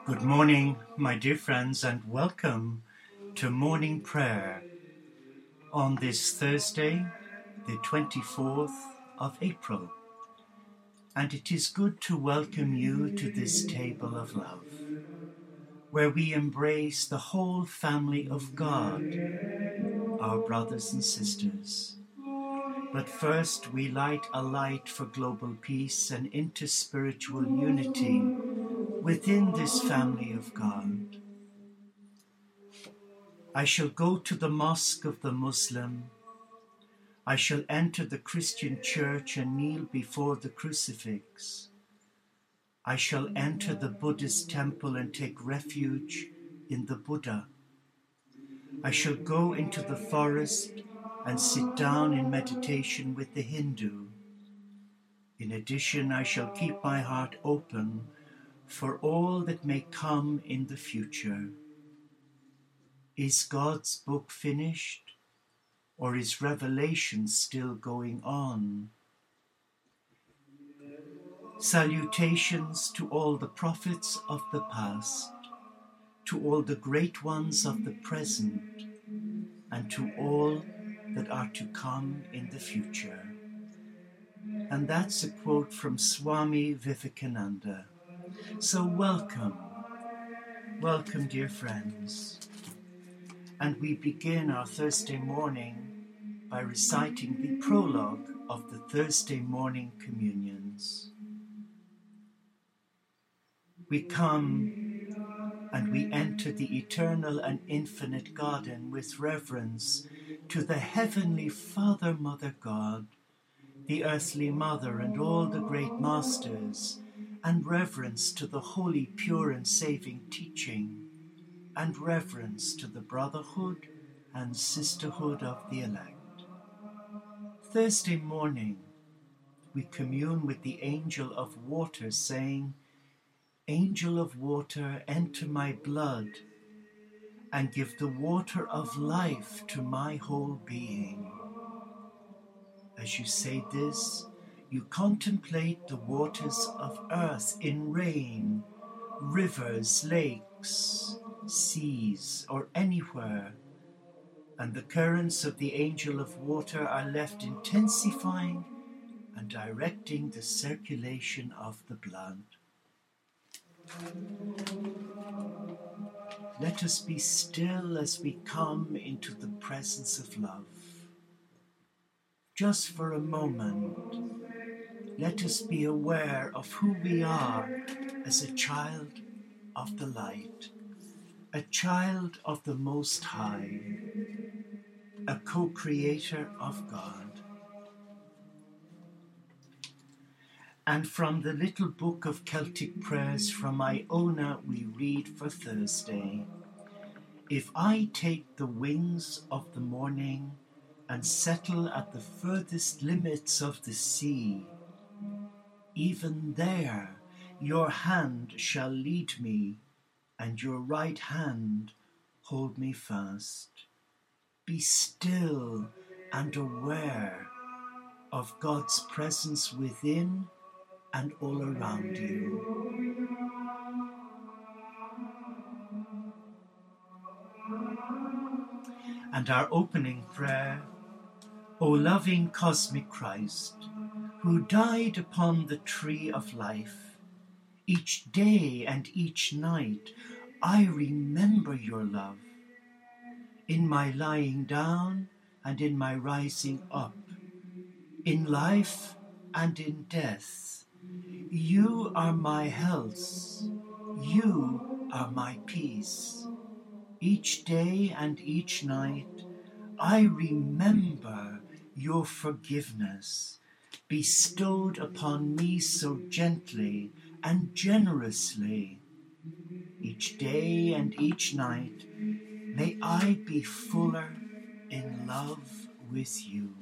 Good morning, my dear friends, and welcome to morning prayer on this Thursday, the 24th of April. And it is good to welcome you to this table of love, where we embrace the whole family of God, our brothers and sisters. But first, we light a light for global peace and interspiritual unity within this family of God. I shall go to the mosque of the Muslim. I shall enter the Christian church and kneel before the crucifix. I shall enter the Buddhist temple and take refuge in the Buddha. I shall go into the forest and sit down in meditation with the Hindu. In addition, I shall keep my heart open for all that may come in the future. Is God's book finished, or is revelation still going on? Salutations to all the prophets of the past, to all the great ones of the present, and to all that are to come in the future. And that's a quote from Swami Vivekananda. So welcome, dear friends. And we begin our Thursday morning by reciting the prologue of the Thursday morning communions. We come and we enter the eternal and infinite garden with reverence to the heavenly Father, Mother God, the earthly Mother and all the great masters, and reverence to the holy, pure and saving teaching, and reverence to the brotherhood and sisterhood of the elect. Thursday morning, we commune with the angel of water, saying, "Angel of water, enter my blood, and give the water of life to my whole being." As you say this, you contemplate the waters of earth in rain, rivers, lakes, seas, or anywhere, and the currents of the angel of water are left intensifying and directing the circulation of the blood. Let us be still as we come into the presence of love. Just for a moment, let us be aware of who we are as a child of the light, a child of the Most High, a co-creator of God. And from the little book of Celtic prayers from Iona, we read for Thursday, "If I take the wings of the morning and settle at the furthest limits of the sea, even there your hand shall lead me, and your right hand hold me fast." Be still and aware of God's presence within and all around you. And our opening prayer, "O loving cosmic Christ, who died upon the tree of life, each day and each night I remember your love. In my lying down and in my rising up, in life and in death, you are my health, you are my peace. Each day and each night I remember your forgiveness, bestowed upon me so gently and generously. Each day and each night may I be fuller in love with you."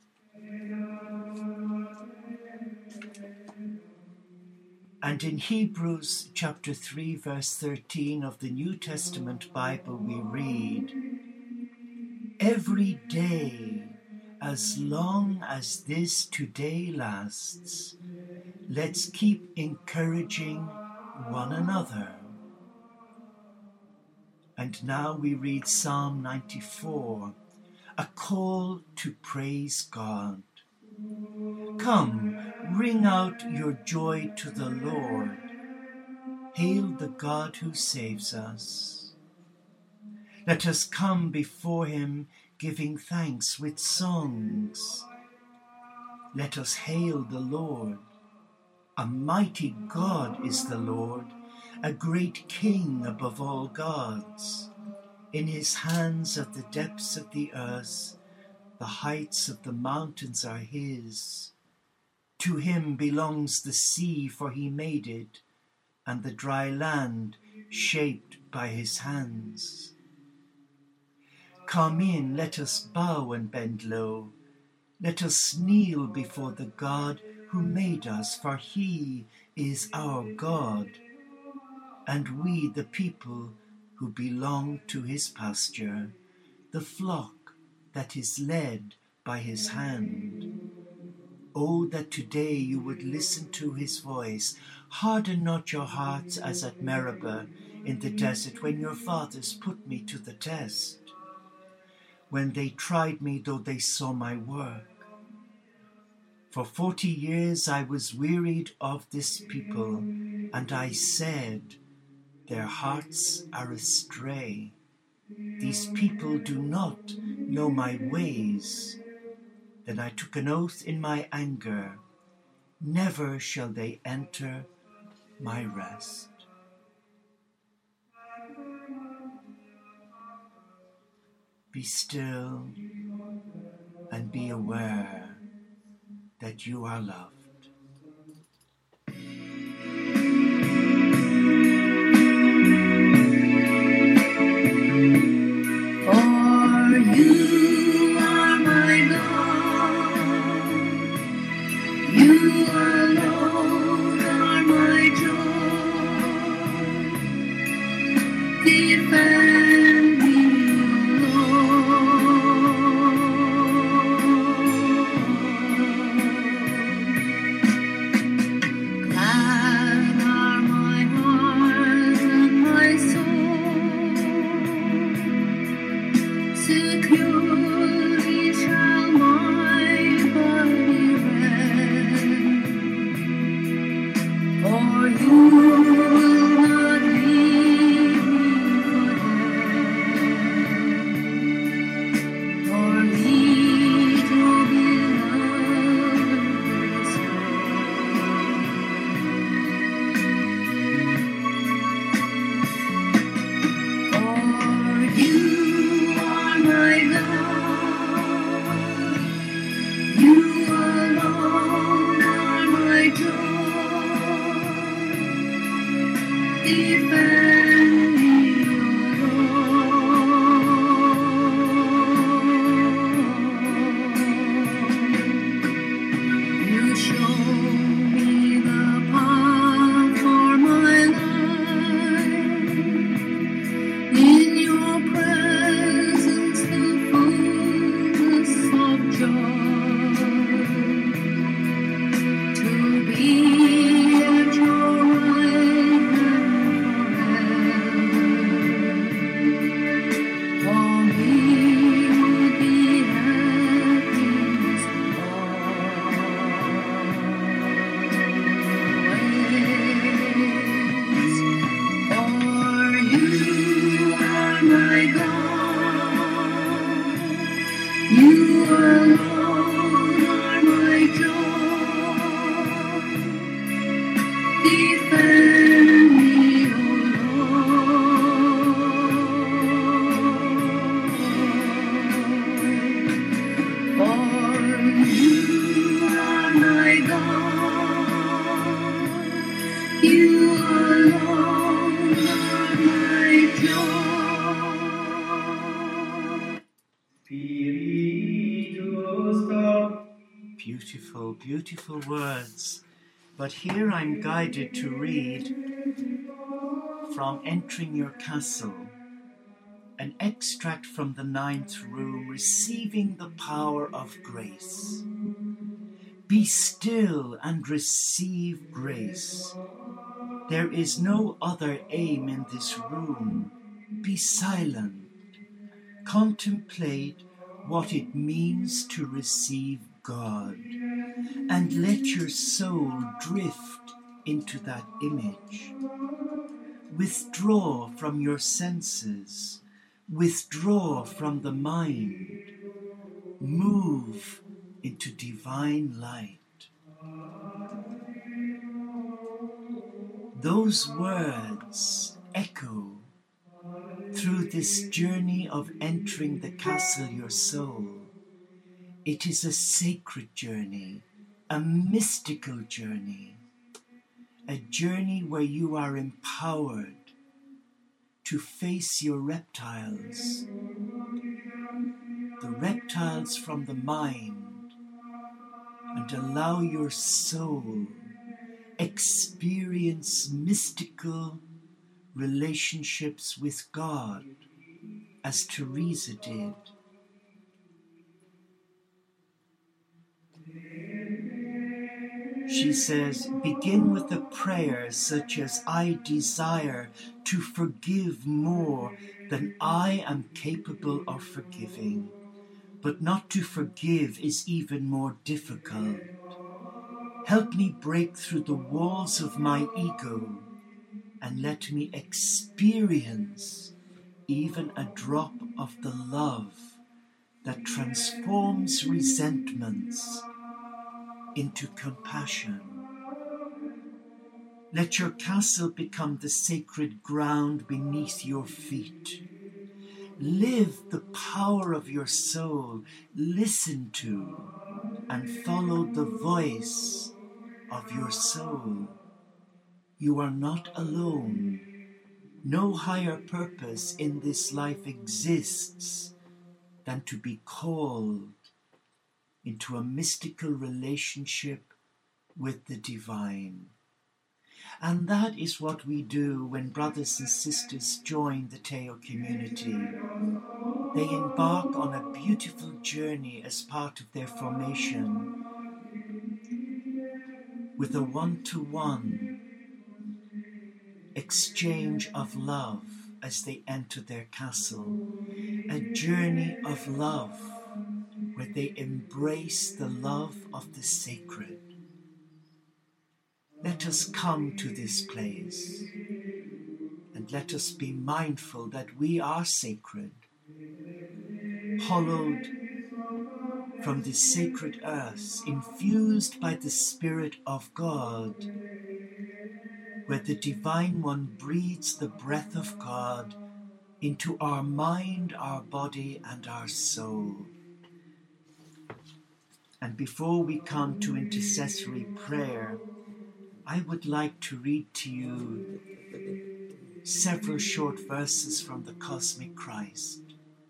And in Hebrews chapter 3, verse 13 of the New Testament Bible, we read, "Every day, as long as this today lasts, let's keep encouraging one another. And now we read Psalm 94, a call to praise God. Come, ring out your joy to the Lord. Hail the God who saves us. Let us come before him giving thanks with songs. Let us hail the Lord. A mighty God is the Lord, a great King above all gods. In his hands are the depths of the earth, the heights of the mountains are his. To him belongs the sea, for he made it, and the dry land shaped by his hands. Come in, let us bow and bend low. Let us kneel before the God who made us, for he is our God, and we the people who belong to his pasture, the flock that is led by his hand. Oh, that today you would listen to his voice. Harden not your hearts as at Meribah in the desert, when your fathers put me to the test, when they tried me though they saw my work. For 40 years I was wearied of this people, and I said, their hearts are astray. These people do not know my ways. Then I took an oath in my anger, never shall they enter my rest. Be still and be aware that you are loved. For you are my God, you alone are my joy. Defend me, Lord. Glad are my heart and my soul. Securely shall my body rest, for you will not leave me for dead, nor lead your beloved astray. For you are my God, you alone are my joy. Defend me, Lord. You show me the path for my life. In your presence, the fullness of joy. To be at your right hand forever. For me would be happiness always. For you are my God, you alone are my joy. Defend me, O Lord. For you are my God, you alone are my joy. Beautiful, beautiful words. But here I'm guided to read from Entering Your Castle, an extract from the 9th room, Receiving the Power of Grace. Be still and receive grace. There is no other aim in this room Be silent. Contemplate what it means to receive God, and let your soul drift into that image. Withdraw from your senses. Withdraw from the mind. Move into divine light. Those words echo through this journey of entering the castle, your soul. It is a sacred journey, a mystical journey, a journey where you are empowered to face your reptiles, the reptiles from the mind, and allow your soul experience mystical relationships with God, as Teresa did. She says, begin with a prayer such as, I desire to forgive more than I am capable of forgiving. But not to forgive is even more difficult. Help me break through the walls of my ego and let me experience even a drop of the love that transforms resentments into compassion. Let your castle become the sacred ground beneath your feet. Live the power of your soul. Listen to and follow the voice of your soul. You are not alone. No higher purpose in this life exists than to be called into a mystical relationship with the divine. And that is what we do when brothers and sisters join the Teo community. They embark on a beautiful journey as part of their formation with a one-to-one exchange of love as they enter their castle. A journey of love where they embrace the love of the sacred. Let us come to this place and let us be mindful that we are sacred, hollowed from the sacred earth, infused by the Spirit of God, where the Divine One breathes the breath of God into our mind, our body, and our soul. And before we come to intercessory prayer, I would like to read to you several short verses from the Cosmic Christ.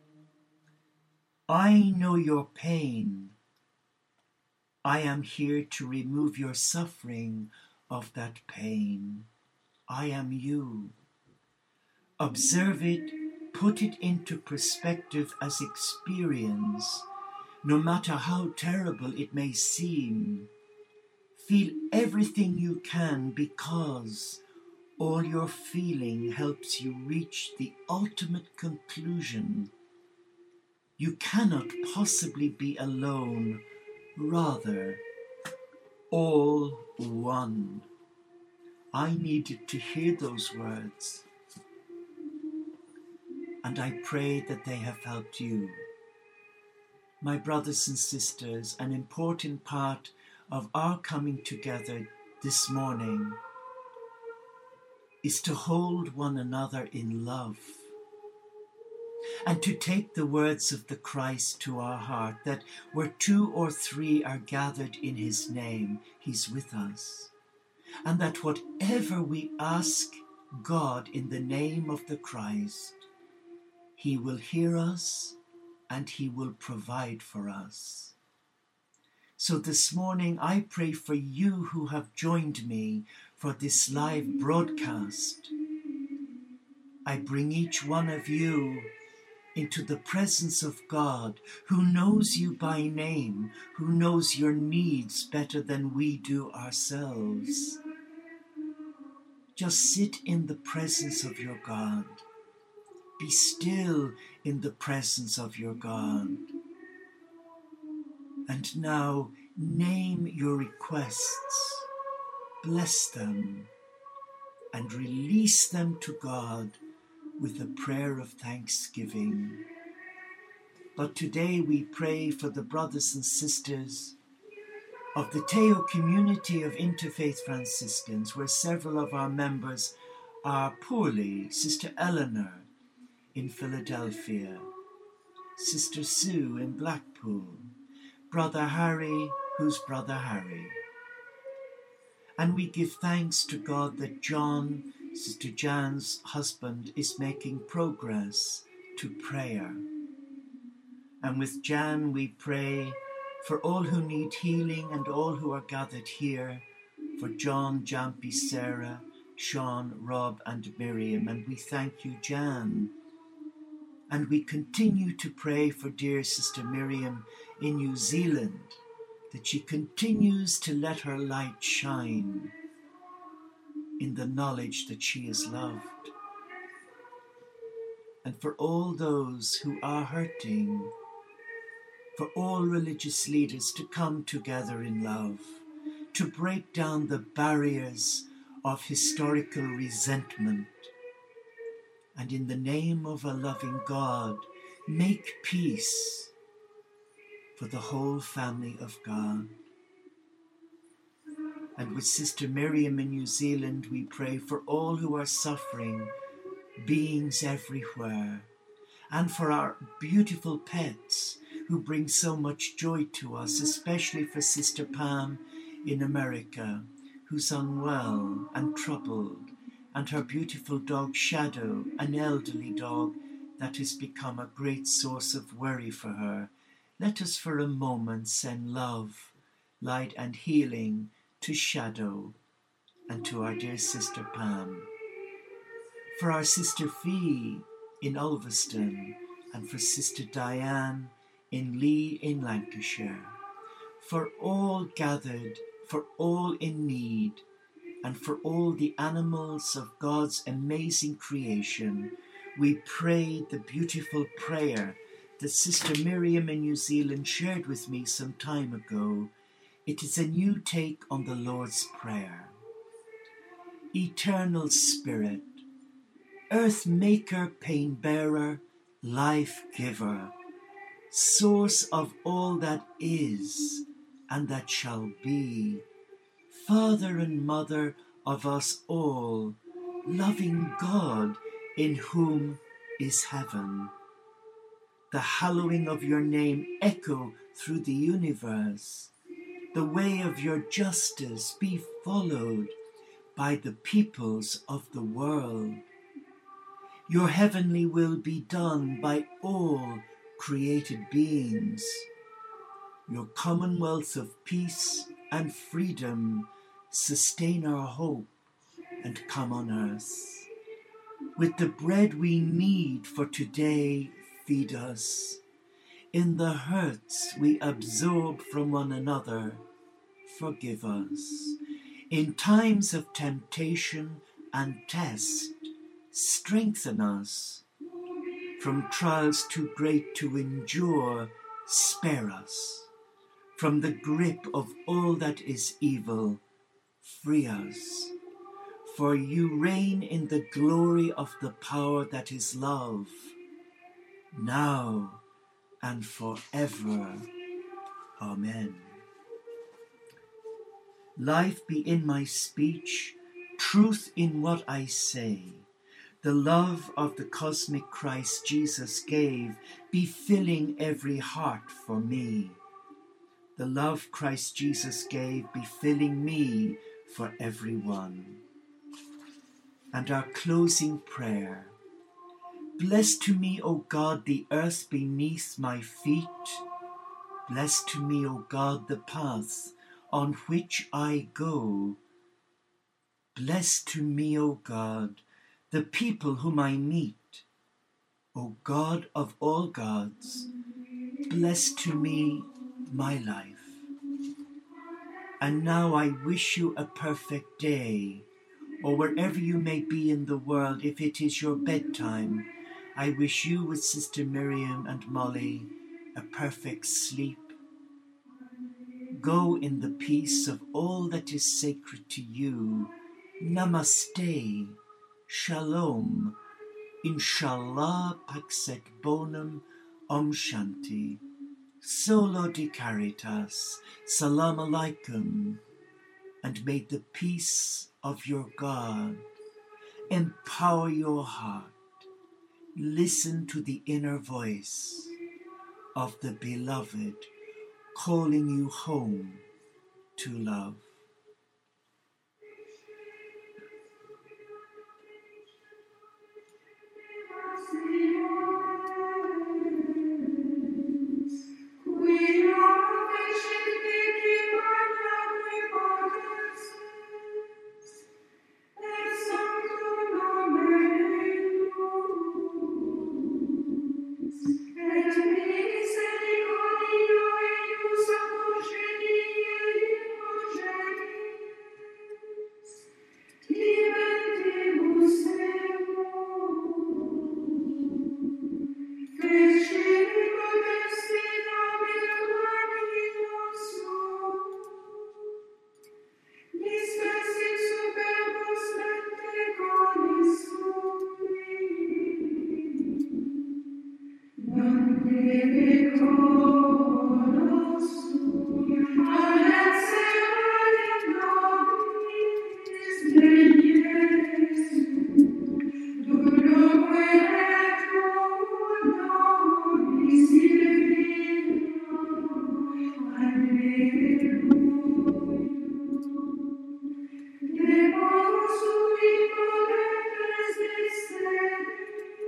I know your pain. I am here to remove your suffering of that pain. I am you. Observe it, put it into perspective as experience, no matter how terrible it may seem. Feel everything you can, because all your feeling helps you reach the ultimate conclusion. You cannot possibly be alone, rather, all one. I needed to hear those words, and I pray that they have helped you. My brothers and sisters, an important part of our coming together this morning is to hold one another in love and to take the words of the Christ to our heart, that where 2 or 3 are gathered in his name, he's with us, and that whatever we ask God in the name of the Christ, he will hear us and he will provide for us. So this morning I pray for you who have joined me for this live broadcast. I bring each one of you into the presence of God, who knows you by name, who knows your needs better than we do ourselves. Just sit in the presence of your God Be still in the presence of your God. And now name your requests, bless them, and release them to God with a prayer of thanksgiving. But today we pray for the brothers and sisters of the Teo community of Interfaith Franciscans, where several of our members are poorly. Sister Eleanor in Philadelphia, Sister Sue in Blackpool, Brother Harry, who's Brother Harry. And we give thanks to God that John, Sister Jan's husband, is making progress to prayer. And with Jan we pray for all who need healing and all who are gathered here, for John, Jampy, Sarah, Sean, Rob and Miriam. And we thank you, Jan. And we continue to pray for dear Sister Miriam in New Zealand, that she continues to let her light shine in the knowledge that she is loved. And for all those who are hurting, for all religious leaders to come together in love, to break down the barriers of historical resentment, and in the name of a loving God, make peace for the whole family of God. And with Sister Miriam in New Zealand, we pray for all who are suffering, beings everywhere, and for our beautiful pets who bring so much joy to us, especially for Sister Pam in America, who's unwell and troubled, and her beautiful dog Shadow, an elderly dog that has become a great source of worry for her. Let us for a moment send love, light and healing to Shadow and to our dear Sister Pam. For our Sister Fee in Ulverston, and for Sister Diane in Lee in Lancashire. For all gathered, for all in need, and for all the animals of God's amazing creation, we pray the beautiful prayer that Sister Miriam in New Zealand shared with me some time ago. It is a new take on the Lord's Prayer. Eternal Spirit, Earth Maker, Pain Bearer, Life Giver, Source of all that is and that shall be, Father and Mother of us all, loving God in whom is heaven. The hallowing of your name echo through the universe. The way of your justice be followed by the peoples of the world. Your heavenly will be done by all created beings. Your commonwealth of peace and freedom sustain our hope and come on earth. With the bread we need for today, feed us. In the hurts we absorb from one another, forgive us. In times of temptation and test, strengthen us. From trials too great to endure, spare us. From the grip of all that is evil, free us. For you reign in the glory of the power that is love, now and forever. Amen. Life be in my speech, truth in what I say. The love of the cosmic Christ Jesus gave be filling every heart for me. The love Christ Jesus gave be filling me for everyone. And our closing prayer. Bless to me, O God, the earth beneath my feet. Bless to me, O God, the path on which I go. Bless to me, O God, the people whom I meet. O God of all gods, bless to me my life. And now I wish you a perfect day, or wherever you may be in the world, if it is your bedtime, I wish you with Sister Miriam and Molly a perfect sleep. Go in the peace of all that is sacred to you. Namaste. Shalom. Inshallah paxet bonum. Om Shanti. Solo di caritas. Salam alaikum. And may the peace of your God empower your heart. Listen to the inner voice of the beloved calling you home to love.